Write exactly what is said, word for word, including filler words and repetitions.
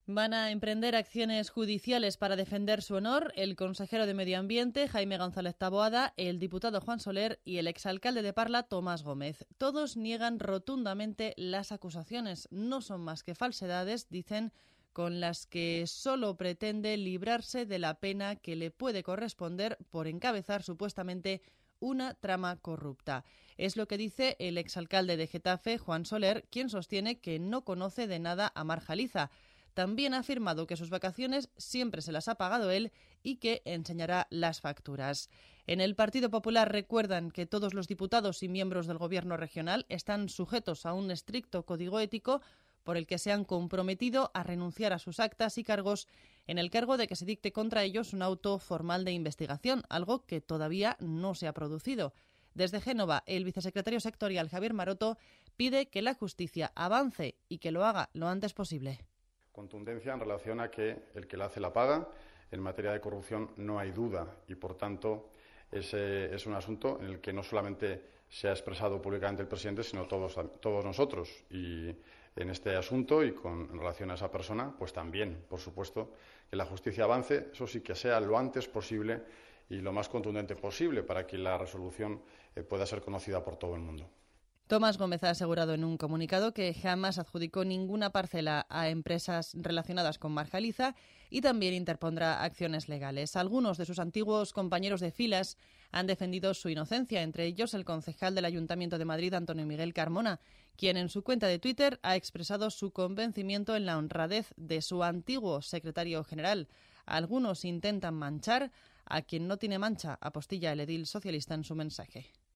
Van a emprender acciones judiciales para defender su honor el consejero de Medio Ambiente, Jaime González Taboada, el diputado Juan Soler y el exalcalde de Parla, Tomás Gómez. Todos niegan rotundamente las acusaciones. No son más que falsedades, dicen, con las que solo pretende librarse de la pena que le puede corresponder por encabezar supuestamente una trama corrupta. Es lo que dice el exalcalde de Getafe, Juan Soler, quien sostiene que no conoce de nada a Mar Jaliza. También ha afirmado que sus vacaciones siempre se las ha pagado él y que enseñará las facturas. En el Partido Popular recuerdan que todos los diputados y miembros del Gobierno regional están sujetos a un estricto código ético por el que se han comprometido a renunciar a sus actas y cargos en el cargo de que se dicte contra ellos un auto formal de investigación, algo que todavía no se ha producido. Desde Génova, el vicesecretario sectorial Javier Maroto pide que la justicia avance y que lo haga lo antes posible. Contundencia en relación a que el que la hace la paga. En materia de corrupción no hay duda y, por tanto, ese es un asunto en el que no solamente se ha expresado públicamente el presidente, sino todos, todos nosotros. Y en este asunto y con en relación a esa persona, pues también, por supuesto, que la justicia avance, eso sí, que sea lo antes posible y lo más contundente posible para que la resolución eh, pueda ser conocida por todo el mundo. Tomás Gómez ha asegurado en un comunicado que jamás adjudicó ninguna parcela a empresas relacionadas con Mar Jaliza y también interpondrá acciones legales. Algunos de sus antiguos compañeros de filas han defendido su inocencia, entre ellos el concejal del Ayuntamiento de Madrid, Antonio Miguel Carmona, quien en su cuenta de Twitter ha expresado su convencimiento en la honradez de su antiguo secretario general. Algunos intentan manchar a quien no tiene mancha, apostilla el edil socialista en su mensaje.